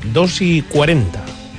2:40.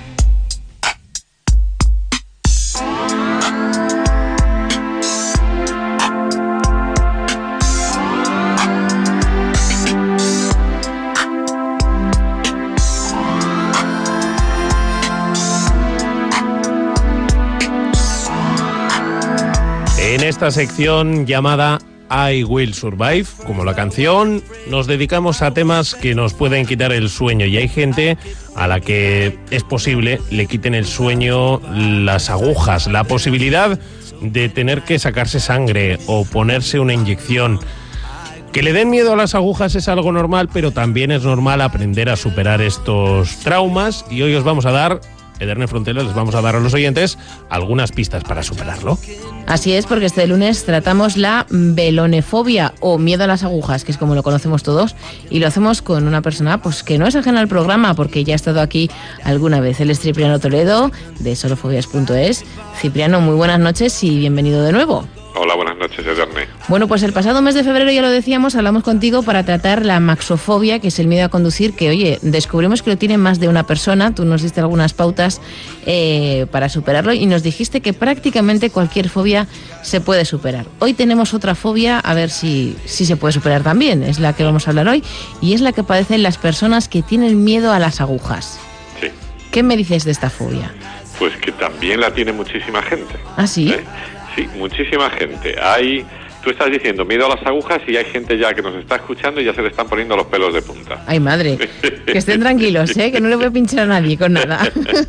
En esta sección llamada I Will Survive, como la canción, nos dedicamos a temas que nos pueden quitar el sueño, y hay gente a la que es posible le quiten el sueño las agujas, la posibilidad de tener que sacarse sangre o ponerse una inyección. Que le den miedo a las agujas es algo normal, pero también es normal aprender a superar estos traumas, y hoy os vamos a dar, Edurne Frontelo, les vamos a dar a los oyentes algunas pistas para superarlo. Así es, porque este lunes tratamos la velonefobia o miedo a las agujas, que es como lo conocemos todos, y lo hacemos con una persona pues que no es ajena al programa, porque ya ha estado aquí alguna vez. Él es Cipriano Toledo, de solofobias.es. Cipriano, muy buenas noches y bienvenido de nuevo. Hola, buenas noches, Edurne. Bueno, pues el pasado mes de febrero, ya lo decíamos, hablamos contigo para tratar la maxofobia, que es el miedo a conducir, que, oye, descubrimos que lo tiene más de una persona. Tú nos diste algunas pautas para superarlo y nos dijiste que prácticamente cualquier fobia se puede superar. Hoy tenemos otra fobia, a ver si se puede superar también. Es la que vamos a hablar hoy, y es la que padecen las personas que tienen miedo a las agujas. Sí. ¿Qué me dices de esta fobia? Pues que también la tiene muchísima gente. ¿Ah, sí? Sí, muchísima gente. Tú estás diciendo miedo a las agujas y hay gente ya que nos está escuchando y ya se le están poniendo los pelos de punta. Ay, madre, que estén tranquilos, que no le voy a pinchar a nadie con nada.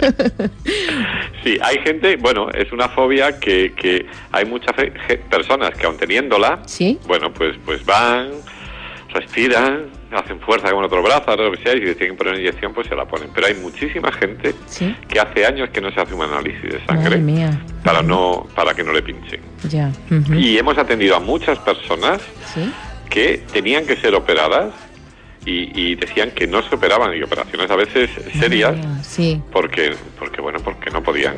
Sí, hay gente, bueno, es una fobia que hay muchas personas que aun teniéndola, ¿sí? Bueno, pues van, respiran, hacen fuerza con otro brazo, lo que sea, y si les tienen que poner una inyección, pues se la ponen. Pero hay muchísima gente, ¿sí?, que hace años que no se hace un análisis de sangre para que no le pinchen. Ya. Y hemos atendido a muchas personas, ¿sí?, que tenían que ser operadas y decían que no se operaban, y operaciones a veces serias, sí, porque no podían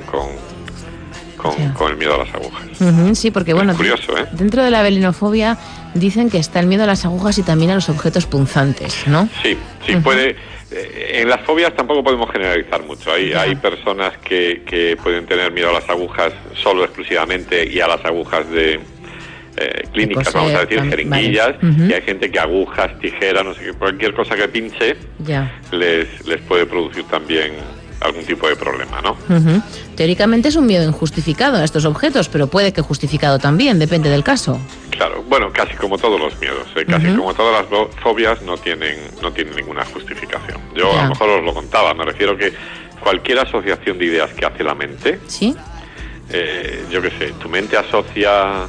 con el miedo a las agujas. Sí, porque bueno, curioso, dentro de la velinofobia dicen que está el miedo a las agujas y también a los objetos punzantes, ¿no? Sí, puede. En las fobias tampoco podemos generalizar mucho. Hay personas que pueden tener miedo a las agujas solo, exclusivamente, y a las agujas de clínicas, vamos a decir, jeringuillas, y hay gente que agujas, tijeras, no sé qué, cualquier cosa que pinche les puede producir también algún tipo de problema, ¿no? Teóricamente es un miedo injustificado a estos objetos, pero puede que justificado también, depende del caso. Claro, bueno, casi como todos los miedos, casi como todas las fobias no tienen ninguna justificación. Yo a lo mejor os lo contaba, me refiero que cualquier asociación de ideas que hace la mente, ¿sí?, yo qué sé, tu mente asocia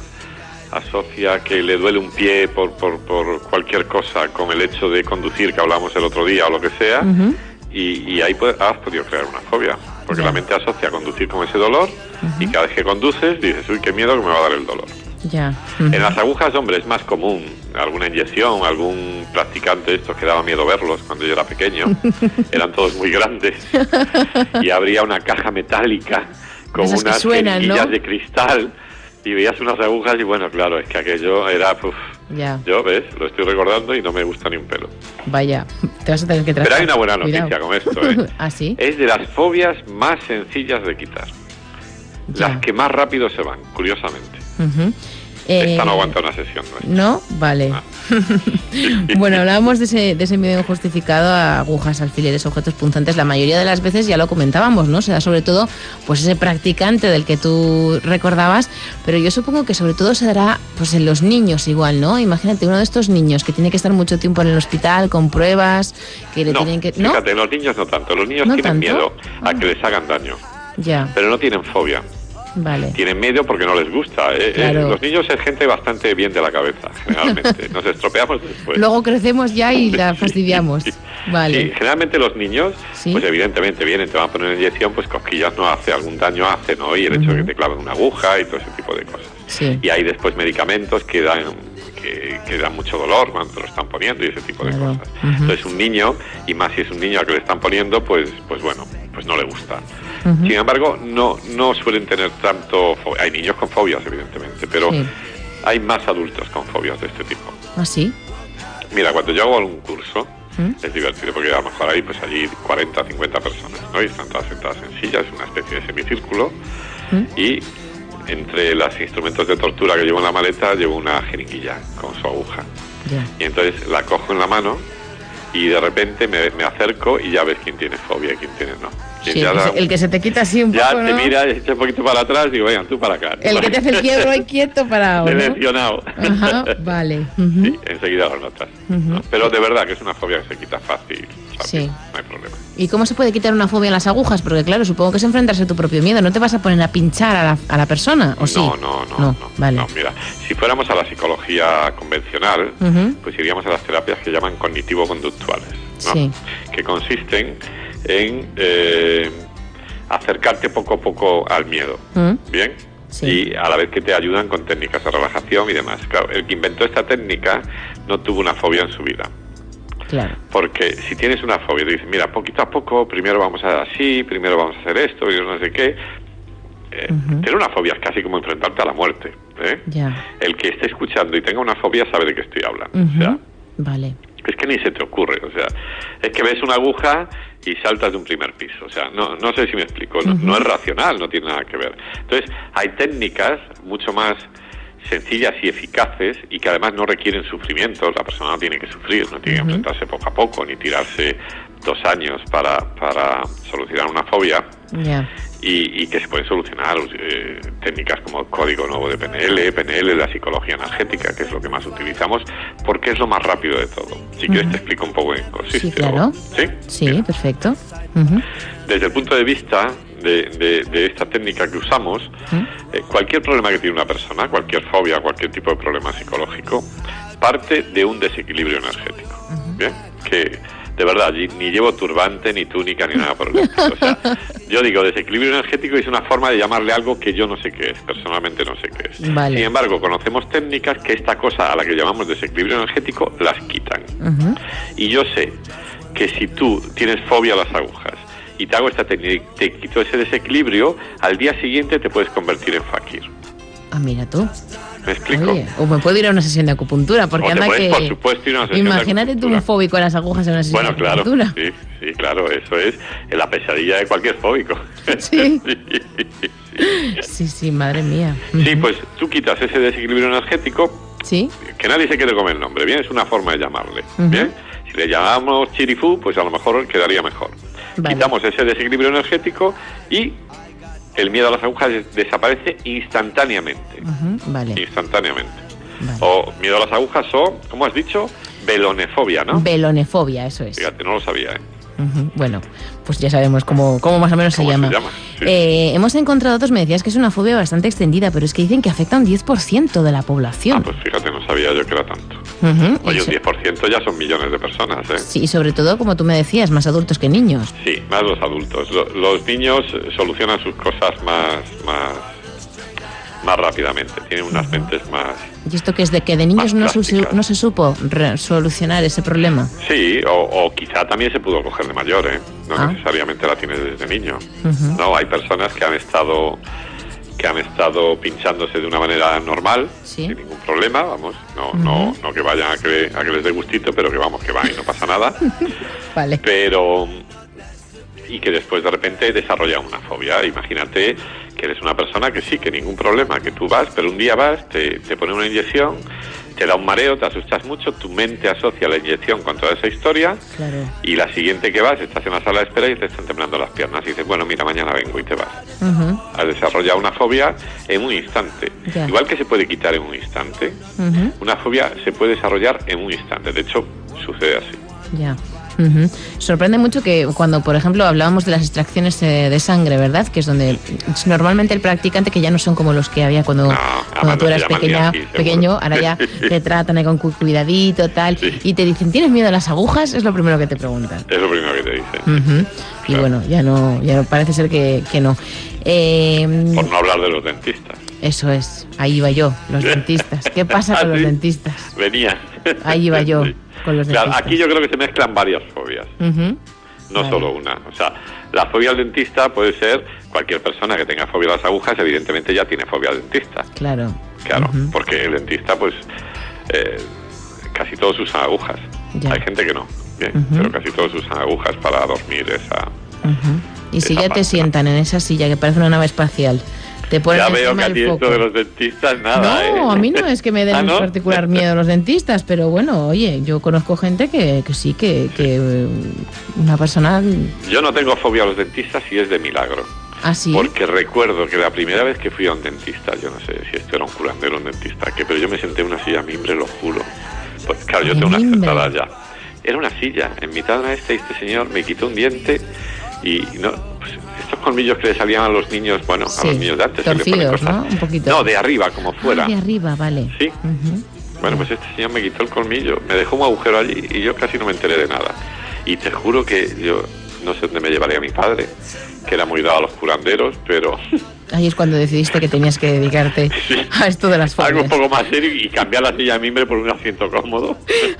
que le duele un pie por cualquier cosa con el hecho de conducir, que hablamos el otro día, o lo que sea, y ahí has podido crear una fobia, porque la mente asocia conducir con ese dolor, y cada vez que conduces dices, uy, qué miedo que me va a dar el dolor. En las agujas, hombre, es más común alguna inyección, algún practicante, estos que daba miedo verlos cuando yo era pequeño, eran todos muy grandes, y habría una caja metálica con unas jeringuillas, ¿no?, de cristal, y veías unas agujas y bueno, claro, es que aquello era... Yo, ¿ves? Lo estoy recordando y no me gusta ni un pelo. Vaya, te vas a tener que tratar. Pero hay una buena noticia con esto, ¿Ah, sí? Es de las fobias más sencillas de quitar. Las que más rápido se van, curiosamente. Esta no aguanta una sesión, ¿no? Vale. Bueno, hablábamos de ese miedo injustificado a agujas, alfileres, objetos punzantes. La mayoría de las veces ya lo comentábamos, ¿no? Se da sobre todo pues ese practicante del que tú recordabas, pero yo supongo que sobre todo se dará pues en los niños igual, ¿no? Imagínate uno de estos niños que tiene que estar mucho tiempo en el hospital con pruebas, que le tienen que... ¿No? Fíjate, los niños no tanto. Los niños tienen miedo a que les hagan daño. Pero no tienen fobia. Vale. Tienen miedo porque no les gusta. Claro. Los niños es gente bastante bien de la cabeza, generalmente. Nos estropeamos después. Luego crecemos ya y la fastidiamos. Vale. Sí, generalmente los niños, pues evidentemente vienen, te van a poner una inyección, pues cosquillas no hace, algún daño hace, ¿no? Y el hecho de que te claven una aguja y todo ese tipo de cosas. Y hay después medicamentos que dan mucho dolor cuando te lo están poniendo y ese tipo de cosas. Entonces un niño, y más si es un niño al que le están poniendo, pues bueno, pues no le gusta. Sin embargo, no suelen tener tanto... Hay niños con fobias, evidentemente, pero hay más adultos con fobias de este tipo. ¿Ah, sí? Mira, cuando yo hago algún curso, es divertido porque a lo mejor hay pues allí 40 o 50 personas, ¿no? Y están todas sentadas en sillas, una especie de semicírculo, y entre los instrumentos de tortura que llevo en la maleta llevo una jeringuilla con su aguja. Y entonces la cojo en la mano y de repente me acerco y ya ves quién tiene fobia y quién tiene no. Sí, el que se te quita así un poco, ya te mira, echa un poquito para atrás y digo, venga, tú para acá. El que te hace el quiebro ahí quieto parado, ¿no? Seleccionado. Ajá, vale. Sí, enseguida lo notas. ¿no? Pero de verdad que es una fobia que se quita fácil, sí. No hay problema. ¿Y cómo se puede quitar una fobia en las agujas? Porque claro, supongo que es enfrentarse a tu propio miedo. ¿No te vas a poner a pinchar a la persona? ¿O sí? No, vale. No, mira, si fuéramos a la psicología convencional, pues iríamos a las terapias que llaman cognitivo-conductuales, ¿no? Sí. Que consisten en acercarte poco a poco al miedo, ¿bien? Sí. Y a la vez que te ayudan con técnicas de relajación y demás. Claro, el que inventó esta técnica no tuvo una fobia en su vida. Claro. Porque si tienes una fobia, te dices, mira, poquito a poco, primero vamos a así, primero vamos a hacer esto, y no sé qué. Tener una fobia es casi como enfrentarte a la muerte. Ya. El que esté escuchando y tenga una fobia sabe de qué estoy hablando. O sea, vale. es que ni se te ocurre, o sea, es que ves una aguja y saltas de un primer piso, o sea, no sé si me explico, no es racional, no tiene nada que ver. Entonces, hay técnicas mucho más sencillas y eficaces y que además no requieren sufrimiento, la persona no tiene que sufrir, no tiene que enfrentarse poco a poco, ni tirarse 2 años para solucionar una fobia. Ya. Y que se pueden solucionar técnicas como código nuevo de PNL, la psicología energética, que es lo que más utilizamos, porque es lo más rápido de todo. Si quieres te explico un poco en qué consiste. Sí, claro. ¿Sí? Mira. Perfecto. Desde el punto de vista de esta técnica que usamos, cualquier problema que tiene una persona, cualquier fobia, cualquier tipo de problema psicológico, parte de un desequilibrio energético. ¿Bien? Que de verdad, ni llevo turbante, ni túnica, ni nada por el estilo. O sea, yo digo, desequilibrio energético es una forma de llamarle algo que yo no sé qué es, personalmente no sé qué es. Vale. Sin embargo, conocemos técnicas que esta cosa a la que llamamos desequilibrio energético las quitan. Y yo sé que si tú tienes fobia a las agujas y te hago esta técnica, te quito ese desequilibrio, al día siguiente te puedes convertir en fakir. Ah, mira tú. ¿Me explico? Oye, o me puedo ir a una sesión de acupuntura, porque o anda puedes, que... por supuesto, ir a una sesión Imagínate de tú un fóbico a las agujas en una sesión de acupuntura. Sí, claro, eso es la pesadilla de cualquier fóbico. Sí. Sí, madre mía. Sí, pues tú quitas ese desequilibrio energético, sí, que nadie se quede con el nombre, ¿bien? Es una forma de llamarle, ¿bien? Si le llamamos chirifú, pues a lo mejor quedaría mejor. Vale. Quitamos ese desequilibrio energético y el miedo a las agujas desaparece instantáneamente. Vale. Instantáneamente. Vale. O miedo a las agujas o, ¿cómo has dicho? Velonefobia, ¿no? Velonefobia, eso es. Fíjate, no lo sabía, ¿eh? Bueno, pues ya sabemos cómo más o menos se llama. Sí. Hemos encontrado datos, me decías que es una fobia bastante extendida, pero es que dicen que afecta a un 10% de la población. Ah, pues fíjate, no sabía yo que era tanto. Oye, un 10% ya son millones de personas, ¿eh? Sí, y sobre todo, como tú me decías, más adultos que niños. Sí, más los adultos. Los niños solucionan sus cosas más rápidamente, tienen unas mentes más... ¿Y esto que es de que de niños no se supo solucionar ese problema? Sí, o quizá también se pudo coger de mayor, ¿eh? No necesariamente la tienes desde niño. No, hay personas que han estado pinchándose de una manera normal, sin ningún problema, vamos, no que vayan a que les dé gustito, pero que vamos, que van y no pasa nada. Vale. Pero... y que después de repente desarrolla una fobia. Imagínate que eres una persona que sí, que ningún problema, que tú vas, pero un día vas, te ponen una inyección, te da un mareo, te asustas mucho, tu mente asocia la inyección con toda esa historia, claro. Y la siguiente que vas, estás en la sala de espera y te están temblando las piernas y dices, bueno, mira, mañana vengo y te vas. Has desarrollado una fobia en un instante. Ya. Igual que se puede quitar en un instante, una fobia se puede desarrollar en un instante. De hecho, sucede así. Ya. Sorprende mucho que cuando, por ejemplo, hablábamos de las extracciones de sangre, ¿verdad? Que es donde normalmente el practicante, que ya no son como los que había cuando tú eras pequeño, ahora ya te tratan con cuidadito, tal, y te dicen, ¿tienes miedo a las agujas? Es lo primero que te preguntan. Es lo primero que te dicen. Y bueno, ya no parece ser que no. Por no hablar de los dentistas. Eso es, ahí iba yo, los dentistas. ¿Qué pasa con los dentistas? Venía. Ahí iba yo. Con los claro, aquí yo creo que se mezclan varias fobias, no solo una. O sea, la fobia al dentista puede ser cualquier persona que tenga fobia a las agujas, evidentemente ya tiene fobia al dentista. Claro. Porque el dentista, pues, casi todos usan agujas. Ya. Hay gente que no. Bien, pero casi todos usan agujas para dormir esa... Y si esa ya te parte. sientan en esa silla que parece una nave espacial, te ponen Ya veo que encima a ti el esto foco. de los dentistas nada, No, a mí no es que me den ¿Ah, no? particular miedo los dentistas, pero bueno, oye, yo conozco gente que sí, que una persona Yo no tengo fobia a los dentistas y es de milagro. así. Porque recuerdo que la primera vez que fui a un dentista, yo no sé si esto era un curandero o un dentista, pero yo me senté en una silla mimbre, lo juro. Pues claro, yo ¿De tengo unas mimbre? sentadas ya. Era una silla, en mitad de una y este señor me quitó un diente y no, pues, estos colmillos que le salían a los niños, bueno, Sí, a los niños de antes. se le ponen torcidos, cosas. ¿no? Un poquito. No, de arriba, como fuera. Ah, de arriba, vale. Sí. Ujú. Bueno, pues este señor me quitó el colmillo, me dejó un agujero allí y yo casi no me enteré de nada. Y te juro que yo no sé dónde me llevaría mi padre, que era muy dado a los curanderos, pero Ahí es cuando decidiste que tenías que dedicarte a esto de las algo un fobias. poco más serio y cambiar la silla de mimbre por un asiento cómodo.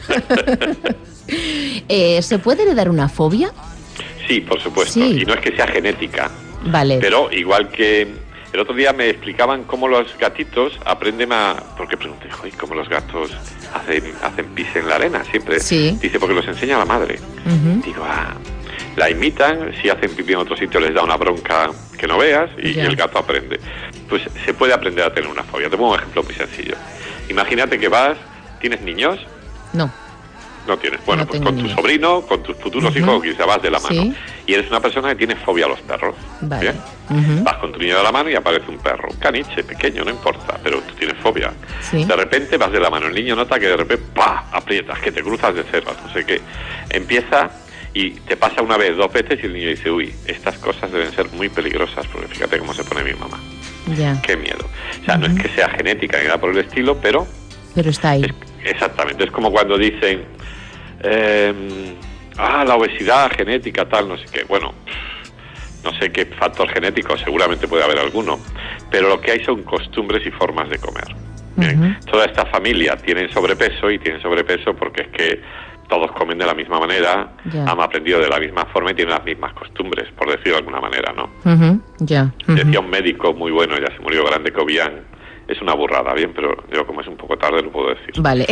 ¿Se puede heredar una fobia? Sí, por supuesto. Sí. Y no es que sea genética, Vale. pero igual que el otro día me explicaban cómo los gatitos aprenden a... Porque pregunté, "Joder, ¿cómo los gatos hacen pis en la arena siempre?" Sí. Dice, porque los enseña la madre. Ujú. Digo, la imitan, si hacen pipí en otro sitio les da una bronca que no veas y Ya. el gato aprende. Pues se puede aprender a tener una fobia. Te pongo un ejemplo muy sencillo. Imagínate que ¿tienes niños? No. No tienes. Bueno, No pues tengo con tu niños. sobrino, con tus futuros hijos, o quizá vas de la mano. Sí. Y eres una persona que tiene fobia a los perros. Vale. ¿Bien? Ujú. Vas con tu niño de la mano y aparece un perro. Un caniche, pequeño, no importa, pero tú tienes fobia. Sí. De repente vas de la mano. El niño nota que de repente, ¡pah!, aprietas, que te cruzas de cerras, no sé qué. Empieza y te pasa una vez, 2 veces y el niño dice, uy, estas cosas deben ser muy peligrosas porque fíjate cómo se pone mi mamá. Ya. Qué miedo. O sea, no es que sea genética ni nada por el estilo, pero Pero está ahí. exactamente. Es como cuando dicen, la obesidad genética, tal, no sé qué. Bueno, no sé qué factor genético, seguramente puede haber alguno, pero lo que hay son costumbres y formas de comer. Bien, toda esta familia tiene sobrepeso y tienen sobrepeso porque es que todos comen de la misma manera, Ya. han aprendido de la misma forma y tienen las mismas costumbres, por decirlo de alguna manera, ¿no? Ujú. Ya. Ujú. Decía un médico muy bueno, ya se murió, grande, Cobian, es una burrada, bien, pero yo como es un poco tarde lo puedo decir. Vale.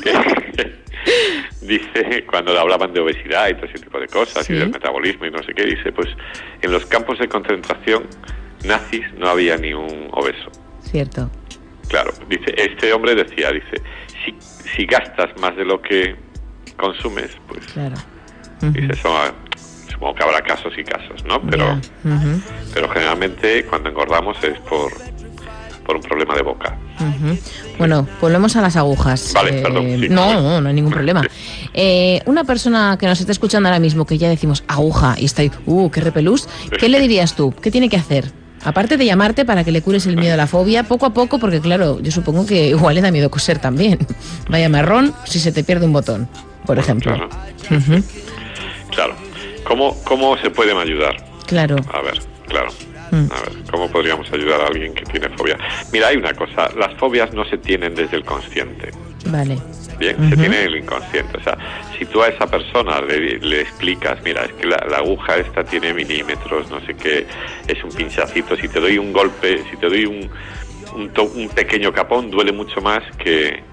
Dice, cuando le hablaban de obesidad y todo ese tipo de cosas, Sí. y del metabolismo y no sé qué, dice, pues en los campos de concentración nazis no había ni un obeso. Cierto. Claro, dice, este hombre decía, dice, si gastas más de lo que consumes, pues, Claro. dice, supongo que habrá casos y casos, ¿no? Pero, Ya. Ujú. pero generalmente cuando engordamos es por un problema de boca. Ujú. Bueno, volvemos a las agujas. Vale, perdón, sí, no hay ningún problema. Una persona que nos está escuchando ahora mismo, que ya decimos aguja y está ahí, qué repelús, ¿qué le dirías tú? ¿Qué tiene que hacer? Aparte de llamarte para que le cures el miedo a la fobia, poco a poco, porque claro, yo supongo que igual le da miedo coser también. Vaya marrón si se te pierde un botón, por ejemplo. Claro. Ujú. Claro. ¿Cómo se pueden ayudar? Claro. A ver, claro. A ver, ¿cómo podríamos ayudar a alguien que tiene fobia? Mira, hay una cosa, las fobias no se tienen desde el consciente, Vale. ¿bien? Se tienen en el inconsciente. O sea, si tú a esa persona le explicas, mira, es que la aguja esta tiene milímetros, no sé qué, es un pinchacito, si te doy un golpe, si te doy un pequeño capón, duele mucho más que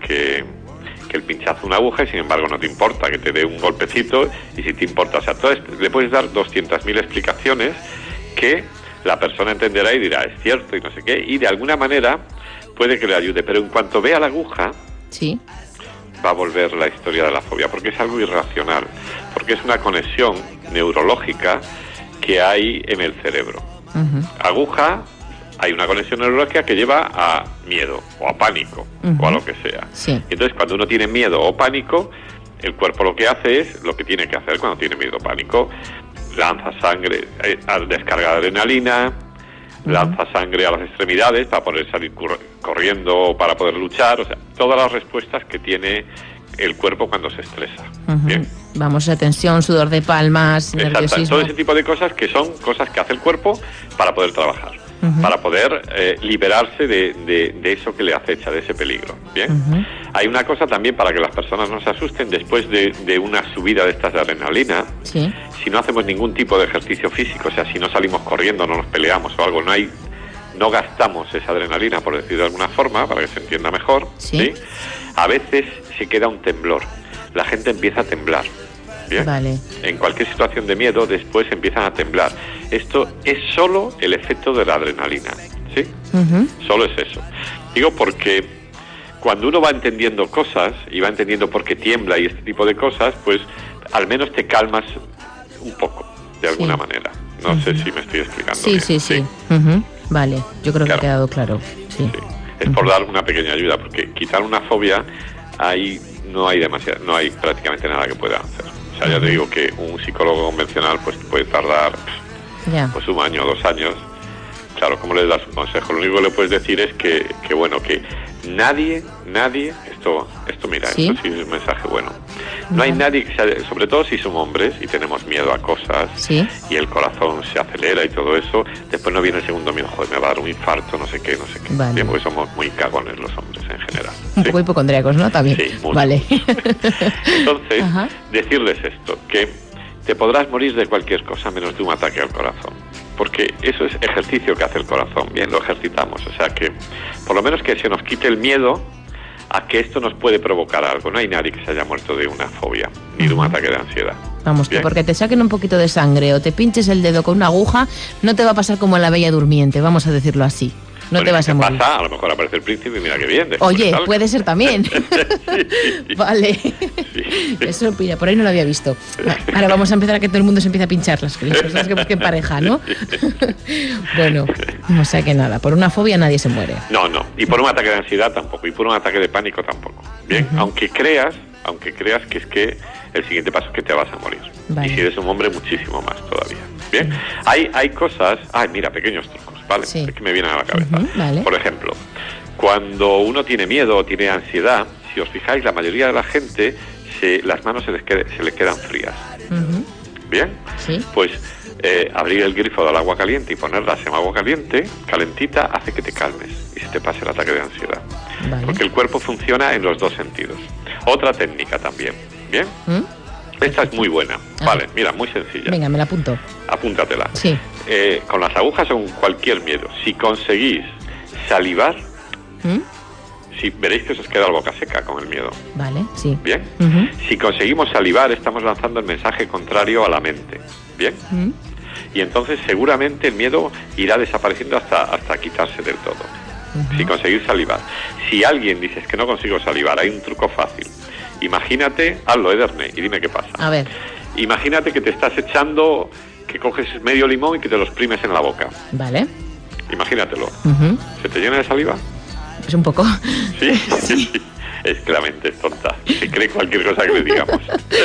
el pinchazo de una aguja, y sin embargo no te importa que te dé un golpecito, y si te importa, o sea, le puedes dar 200.000 explicaciones que la persona entenderá y dirá, es cierto y no sé qué, y de alguna manera puede que le ayude, pero en cuanto vea la aguja Sí. va a volver la historia de la fobia, porque es algo irracional, porque es una conexión neurológica que hay en el cerebro. Aguja, hay una conexión neurológica que lleva a miedo o a pánico o a lo que sea. Sí. Entonces, cuando uno tiene miedo o pánico, el cuerpo lo que hace es lo que tiene que hacer cuando tiene miedo o pánico. Lanza sangre, descarga adrenalina, lanza sangre a las extremidades para poder salir corriendo o para poder luchar. O sea, todas las respuestas que tiene el cuerpo cuando se estresa. Bien. Vamos, a tensión, sudor de palmas, Exacto, nerviosismo. todo ese tipo de cosas que son cosas que hace el cuerpo para poder trabajar, para poder liberarse de eso que le acecha, de ese peligro. Bien. Hay una cosa también para que las personas no se asusten después de una subida de estas de adrenalina. Sí. Si no hacemos ningún tipo de ejercicio físico, o sea, si no salimos corriendo, no nos peleamos o algo, no gastamos esa adrenalina, por decirlo de alguna forma, para que se entienda mejor. Sí. A veces se queda un temblor. La gente empieza a temblar. ¿bien? Vale. En cualquier situación de miedo, después empiezan a temblar. Esto es solo el efecto de la adrenalina, ¿sí? Solo es eso. Digo porque cuando uno va entendiendo cosas y va entendiendo por qué tiembla y este tipo de cosas, pues al menos te calmas un poco, de alguna manera. No sé si me estoy explicando bien. Sí. Vale, yo creo que ha quedado claro. Sí. Es por dar una pequeña ayuda, porque quitar una fobia, ahí no hay prácticamente nada que pueda hacer. O sea, ya te digo que un psicólogo convencional pues puede tardar pues 1 año o 2 años. Claro, ¿cómo le das un consejo? Lo único que le puedes decir es que nadie, esto mira, ¿Sí? esto sí es un mensaje bueno. No hay nadie que sea, sobre todo si somos hombres y tenemos miedo a cosas, ¿Sí? y el corazón se acelera y todo eso, después no viene el segundo miedo, joder, me va a dar un infarto, no sé qué. Vale. Bien, porque somos muy cagones los hombres en general. Un poco hipocondríacos, ¿no? También. Sí, mucho. Vale. Entonces, decirles esto, que te podrás morir de cualquier cosa menos de un ataque al corazón. Porque eso es ejercicio que hace el corazón, bien, lo ejercitamos. O sea que, por lo menos que se nos quite el miedo a que esto nos puede provocar algo. No hay nadie que se haya muerto de una fobia, ni de un ataque de ansiedad. Vamos, que porque te saquen un poquito de sangre o te pinches el dedo con una aguja, no te va a pasar como en La Bella Durmiente, vamos a decirlo así. No te vas a morir. Pasa, a lo mejor aparece el príncipe y mira qué bien. Oye, puede ser también. Sí. Vale. Sí. Eso, mira, por ahí no lo había visto. Ahora vamos a empezar a que todo el mundo se empiece a pinchar las cosas que busquen pareja, ¿no? Bueno, o sea que nada, por una fobia nadie se muere. No. Y por un ataque de ansiedad tampoco. Y por un ataque de pánico tampoco. Bien, aunque creas que es que el siguiente paso es que te vas a morir. Vale. Y si eres un hombre, muchísimo más todavía. Bien, hay cosas... mira, pequeños trucos, ¿vale? Sí. Es que me vienen a la cabeza. Vale. Por ejemplo, cuando uno tiene miedo o tiene ansiedad, si os fijáis, la mayoría de la gente, las manos se le quedan frías. Bien, sí. Pues abrir el grifo del agua caliente y ponerlas en agua caliente, calentita, hace que te calmes y se te pase el ataque de ansiedad. Vale. Porque el cuerpo funciona en los dos sentidos. Otra técnica también, ¿bien? Esta es muy buena. Vale, mira, muy sencilla. Venga, me la apunto. Apúntatela. Sí. Con las agujas o con cualquier miedo, si conseguís salivar, veréis que os queda la boca seca con el miedo. Vale, sí. Bien. Si conseguimos salivar, estamos lanzando el mensaje contrario a la mente. Bien. Y entonces seguramente el miedo irá desapareciendo hasta quitarse del todo. Si conseguís salivar. Si alguien dices que no consigo salivar, hay un truco fácil. Imagínate, hazlo, Ederne, y dime qué pasa. A ver. Imagínate que te estás echando, que coges medio limón y que te lo exprimes en la boca. Vale. Imagínatelo. ¿Se te llena de saliva? Pues un poco. Sí. Es que la mente es tonta. Se cree cualquier cosa que le digamos.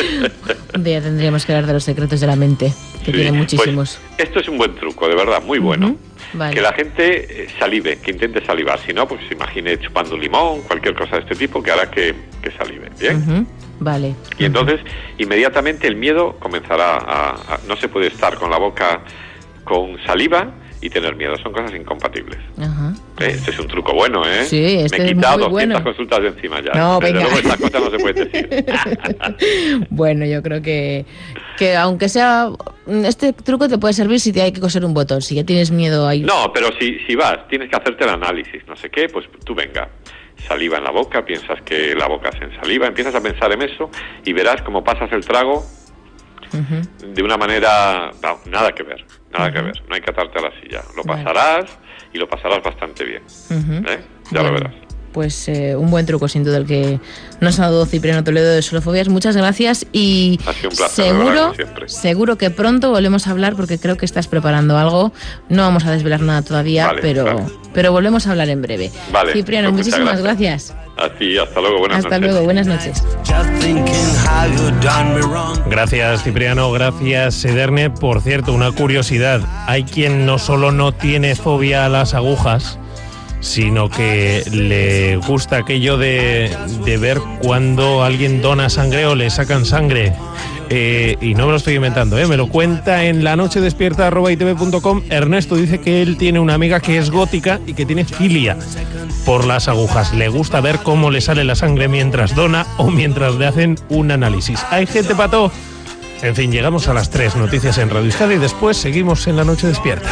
Un día tendríamos que hablar de los secretos de la mente, que tiene muchísimos. Pues esto es un buen truco, de verdad, muy bueno. Vale. Que la gente salive, que intente salivar. Si no, pues se imagine chupando un limón, cualquier cosa de este tipo que hará que salive. ¿Bien? Vale. Y entonces, inmediatamente el miedo comenzará no se puede estar con la boca con saliva y tener miedo. Son cosas incompatibles. Este es un truco bueno, ¿eh? Sí, este me he quitado es muy 200 bueno. consultas de encima ya. No, desde venga. luego estas cosas no se pueden decir. Bueno, yo creo que aunque sea... Este truco te puede servir si te hay que coser un botón, si ya tienes miedo ahí. No, pero si vas, tienes que hacerte el análisis, no sé qué, pues tú venga. Saliva en la boca, piensas que la boca se ensaliva, empiezas a pensar en eso y verás cómo pasas el trago de una manera... No, nada que ver, no hay que atarte a la silla. Lo pasarás y lo pasarás bastante bien. Ya lo verás. Pues un buen truco, sin duda, el que nos ha dado Cipriano Toledo de Solofobias. Muchas gracias y ha sido un placer, como siempre. Seguro que pronto volvemos a hablar porque creo que estás preparando algo. No vamos a desvelar nada todavía, pero volvemos a hablar en breve. Vale, Cipriano, pues muchísimas gracias. Así, hasta luego, buenas noches. Hasta luego, buenas noches. Gracias, Cipriano, gracias, Ederne. Por cierto, una curiosidad, hay quien no solo no tiene fobia a las agujas, sino que le gusta aquello de ver cuando alguien dona sangre o le sacan sangre. Y no me lo estoy inventando, me lo cuenta en lanochedespierta@itv.com. Ernesto dice que él tiene una amiga que es gótica y que tiene filia por las agujas. Le gusta ver cómo le sale la sangre mientras dona o mientras le hacen un análisis. ¿Hay gente pato? En fin, llegamos a las 3, noticias en Radio Euskadi y después seguimos en La Noche Despierta.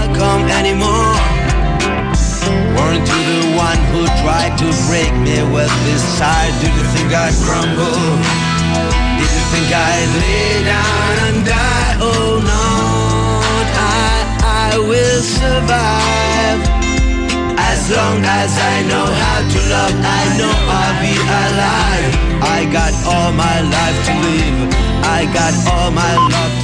Weren't you the one who tried to break me with this side? Do you think I'd crumble? Did You think I'd lay down and die? Oh no, I will survive. As long as I know how to love, I know I'll be alive. I got all my life to live, I got all my love to